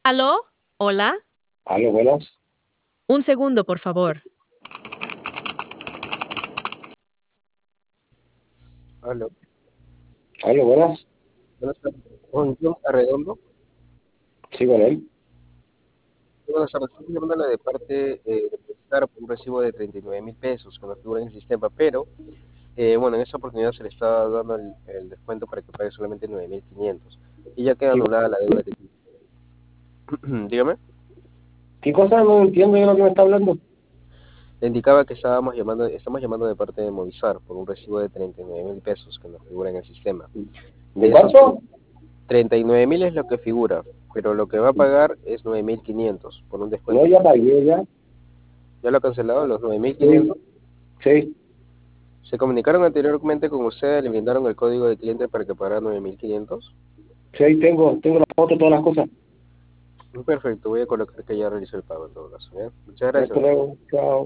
¿Aló? ¿Hola? Aló, buenas. Un segundo, por favor. Aló, Aló, buenas. buenas tardes. Con John Arredondo. Sí, con él. Buenas tardes. Estoy llamándole de parte de Movistar por un recibo de 39.000 pesos que no figura en el sistema, pero bueno, en esta oportunidad se le está dando el descuento para que pague solamente 9.500 y ya queda ¿Qué, anulada la deuda que tiene. Dígame, qué cosa? No entiendo yo lo que me está hablando. le indicaba que estamos llamando de parte de Movistar por un recibo de 39.000 pesos que no figura en el sistema. ¿De De esos cuánto? 39.000 es lo que figura, pero lo que va a pagar es 9.500 por un No, descuento que ya se le hizo. pagué, ya. ¿Ya lo ha cancelado los nueve mil Sí, quinientos sí, ¿Se comunicaron anteriormente con usted? ¿Le brindaron el código de cliente para que pagara 9.500? sí, ahí tengo la foto, todas las cosas. Perfecto, voy a colocar que ya realizó el pago en todo caso. ¿Ya? Muchas gracias. Hasta luego, chao.